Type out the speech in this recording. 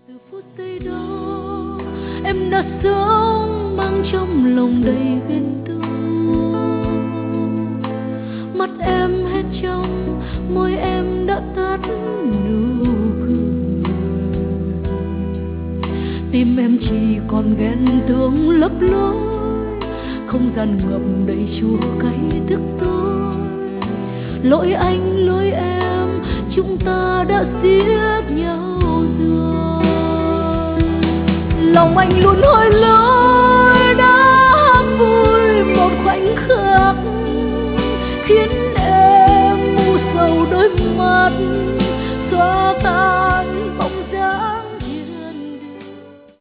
Từ phút giây đó em đã sống mang trong lòng đầy ghen tuông, mắt em hết trong, môi em đã tắt nụ cười, tim em chỉ còn ghen tuông lấp lối, không gian ngập đầy chua cay thức tôi. Lỗi anh lỗi em, chúng ta đã giết nhau rồi. Lòng anh luôn hơi lớn